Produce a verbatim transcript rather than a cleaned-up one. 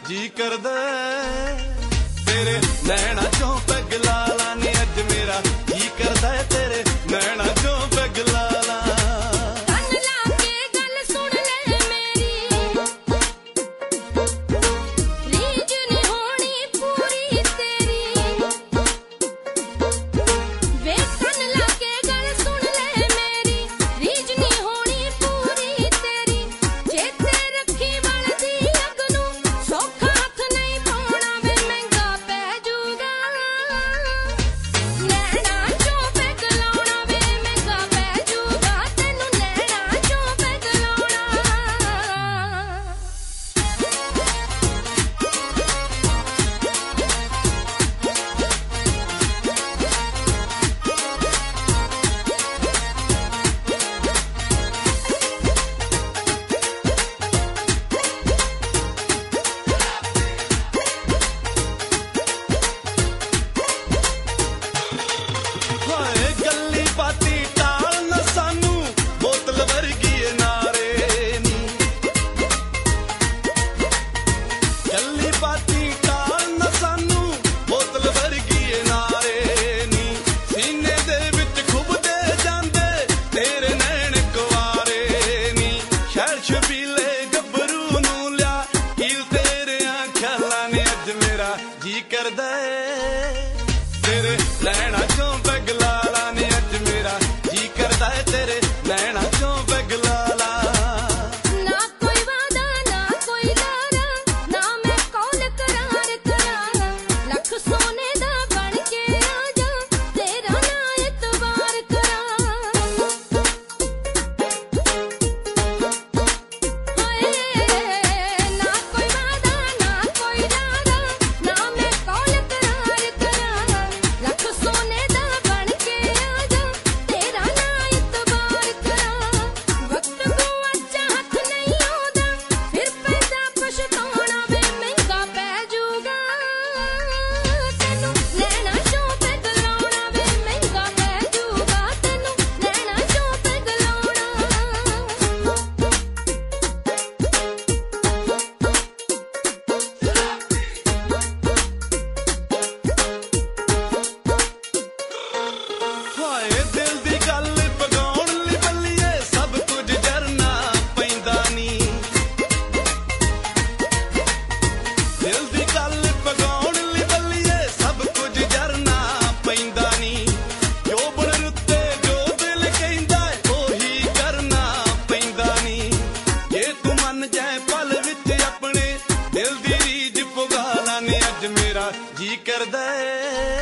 जी करदा तेरे नैना चों पैग ला ला नी अज मेरा जी करदा तेरे नैना चों पैग ला ला। जी करदा तेरे नैना चों पैग ला ला नी अज मेरा जी करदा तेरे नैना चों पैग ला ला। ना कोई वादा ना कोई लारा ना मैं कौल करार करा लख सोने दा बन के आ जा तेरा ना इतबार करा। हाय ना कोई वादा ना कोई लारा ना मैं कौल करार करा लख सोने दा बन के आ जा तेरा ना इतबार करा। वक्त को अच्छा हथ नहीं आउंदा फिर पैदा पछताउणा वे महंगा पै जूगा तैनू नैना चों पैग लाउणा वे महंगा पै जूगा तैनू नैना चों पैग लाउणा। ਹਾਏ ਦਿਲ ਦੀ ਗੱਲ ਪਗਾਉਣ ਲਈ ਬੱਲੀਏ ਸਭ ਕੁਝ ਜਰਨਾ ਪੈਂਦਾ ਨੀ। ਦਿਲ ਦੀ ਗੱਲ ਪਗਾਉਣ ਲਈ ਬੱਲੀਏ ਸਭ ਕੁਝ ਜਰਨਾ ਪੈਂਦਾ ਨੀ। ਜੋ ਬਣ ਰੁੱਤੇ ਜੋ ਦਿਲ ਕਹਿੰਦਾ ਉਹੀ ਕਰਨਾ ਪੈਂਦਾ ਨੀ। ਜੇ ਤੂੰ ਮੰਨ ਜਾਏ ਪਲ ਵਿੱਚ ਆਪਣੇ ਦਿਲ ਦੀ ਰੀਝ ਪੁਗਾ ਲਾ ਨੀ ਅਜ ਮੇਰਾ ਜੀ ਕਰਦਾ